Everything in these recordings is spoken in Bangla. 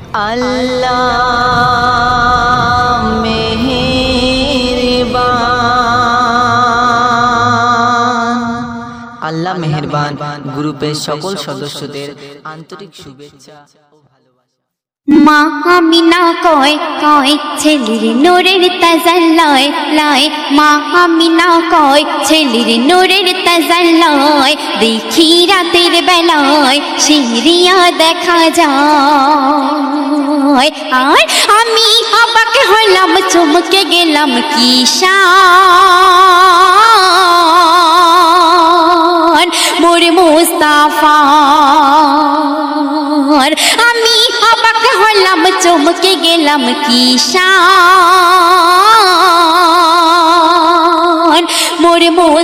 আল্লাহ মেহেরবান। আল্লাহ মেহেরবান গ্রুপের সকল সদস্যদের আন্তরিক শুভেচ্ছা ও ভালোবাসা। মা আমিনা কয় কয় ছেলের নূরের তাজাল্লায় লয়, মা আমিনা কয় ছেলের নূরের তাজাল্লায়, দেখি রাতের বেলায় শিরিয়া দেখা যায়। আর আমি অবাক হলাম, চমকে গেলাম, কি শান মোর মুস্তাফার। আমি অবাক হলাম, চমকে গেলাম, কি শান মোর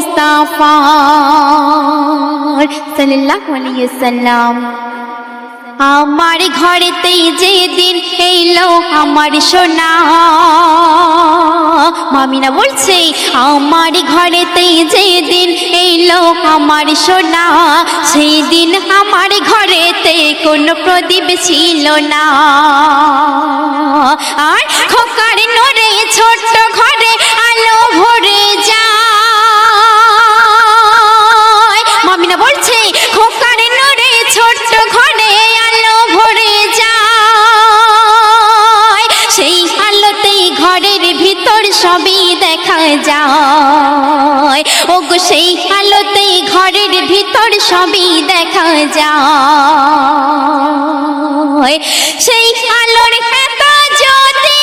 মুস্তাফার সাল্লাল্লাহু আলাইহি ওয়াসাল্লাম। আমার ঘরেতে যেদিন এলো আমার সোনা, মামিনা বলছে আমার ঘরেতে যেদিন এলো আমার সোনা, সেই দিন আমার ঘরেতে কোনো প্রদীপ ছিল না। আর খোকার নূরে ছোট্ট ঘরে আলো ভরে যায়। মামিনা বলছে খোকার নূরে ছোট্ট ঘরে আলো ভরে যায়, সেই আলোতেই ঘরের ভিতর সবই দেখা যায়। ওগো সেই আলোতেই ঘরের ভিতর সবই দেখা যায়। সেই আলোর এত জ্যোতি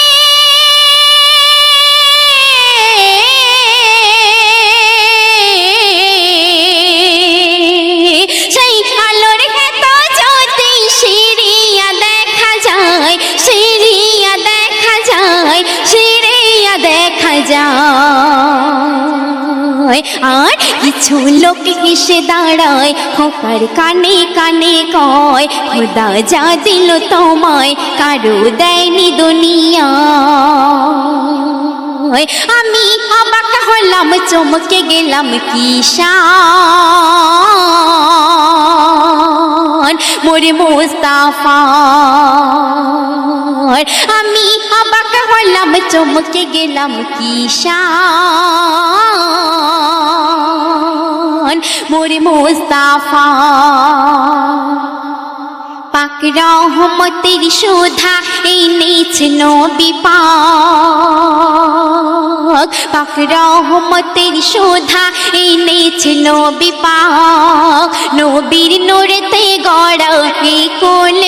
সেই আলোর এত জ্যোতি শিরিয়া দেখা যায়, শিরিয়া দেখা যায়, শিরিয়া দেখা যায়। আর কিছু লোক এসে দাঁড়ায়, খোকার কানে কানে কয়, খোদা যা দিল তোমায় কারো দেয়নি দুনিয়ায়। আমি অবাক হলাম, চমকে গেলাম, কি শান মোর মুস্তাফার। আমি অবাক হলাম, চমকে গেলাম, কি শান মোর মুস্তাফার। পাক রহমতের সুধা এনেছে নবী পাক, পাক রহমতের সুধা এনেছে নবী পাক, নবীর নূরেতে গড়া এই কুল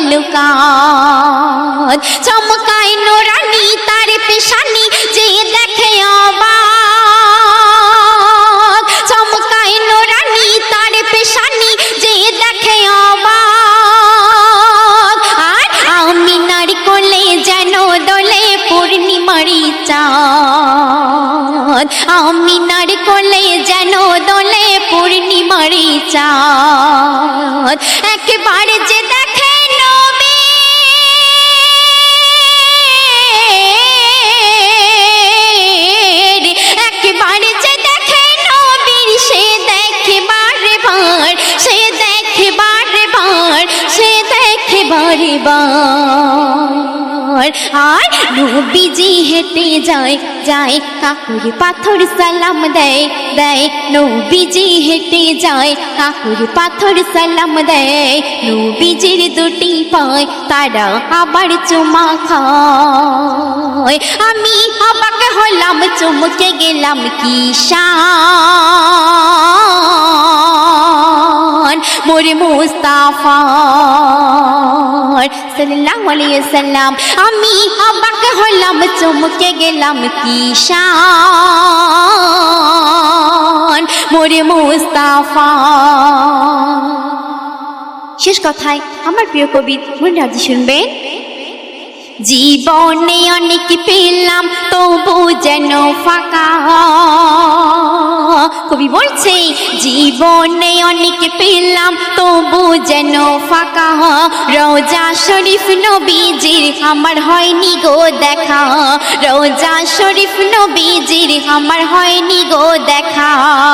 মখলুকাত। চমকায় নূরানি তার পেশানি, যে দেখে অবাক। চমকায় নূরানি তার পেশানি, যে দেখে অবাক। আর আমিনার কোলে যেন দোলে পূর্ণিমারি চাঁদ, আমিনার কোলে যেন দোলে পূর্ণিমারি চাঁদ। একবার যে দেখে নবী একবার যে দেখে নবীর, সে দেখে বারে বার, সে দেখে বারে বার, সে দেখে বারে বার। আর নবীজি হেঁটে যায় যায়, কাকুর পাথর সালাম দেয় দেয়। নবীজি হেঁটে যায়, কাকুর পাথর সালাম দেয়। নবীজির দুটি পায় তারা আবার চুমা খায়। আমি অবাক হলাম, চমকে গেলাম, কি শান মোর মুস্তাফার সাল্লাল্লাহু আলাইহি ওয়াসাল্লাম। আমি অবাক হলাম, চমকে গেলাম, কি শান মোর মুস্তাফার। শেষ কথায় আমার প্রিয় কবি মনিরাজি শুনবেন। জীবনে অনেক পেলাম তবু যেন ফাঁকা, কবি বলছে জীবনে অনেক পেলাম তবু যেন ফাঁকা। রোজা শরীফ নবীজির আমার হয়নি গো দেখা, রোজা শরীফ নবীজির আমার হয়নি গো দেখা।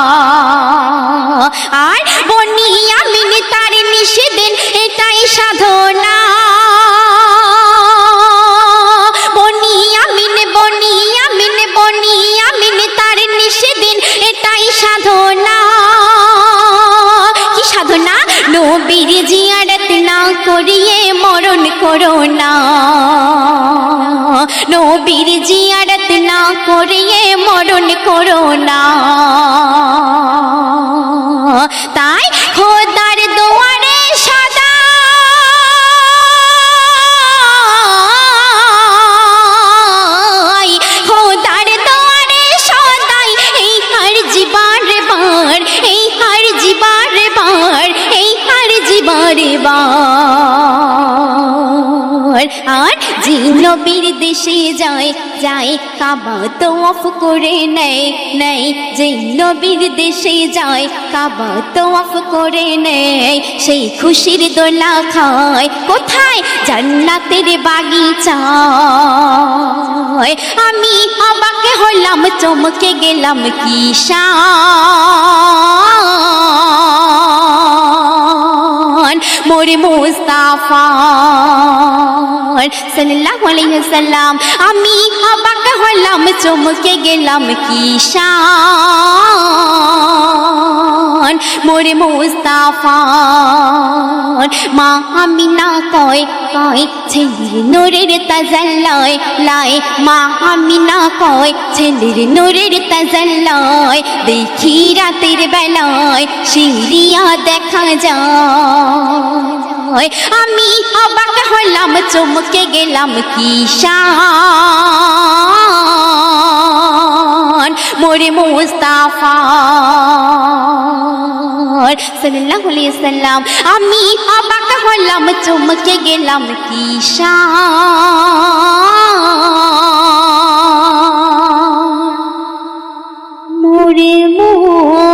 আর বনি আমিন তার নিষেধেন এটাই সাধনা, করিয়ে মরণ করো না, নবীর জিয়ারত না করিয়ে মরণ করো না। তাই খোদার দুয়ারে সদা খোদার দুয়ারে সদাই এই হার জীবারে বার, এই হার জীবারে বার, এই হার জীবারে বার। আর যে নবীর দেশে যায় যায় কাবা তওয়াফ করে নেয় নেয়, যে নবীর দেশে যায় কাবা তওয়াফ করে নেয়, সেই খুশির দোলা খায় কোথায়? জান্নাতের বাগিচায়। আমি অবাক হলাম, চমকে গেলাম, কি শান মোর মুস্তাফা সাল্লাল্লাহু আলাইহি ওয়াসাল্লাম। আমি অবাক হলাম, চমকে গেলাম, কি শান মোর মুস্তাফা। মা আমিনা কয় কয় ছেলের নূরের তাজাল্লায় লাই, মা আমিনা কয় ছেলের নূরের তাজাল্লায়, দেখি রাতের বেলায় সিরিয়া দেখা যায়। আমি অবাক হলাম, চমকে গেলাম, কি শান মোরে মুস্তাফা সাল্লাল্লাহু আলাইহি ওয়াসাল্লাম। আমি অবাক হলাম, চমকে গেলাম, কি শান মোরে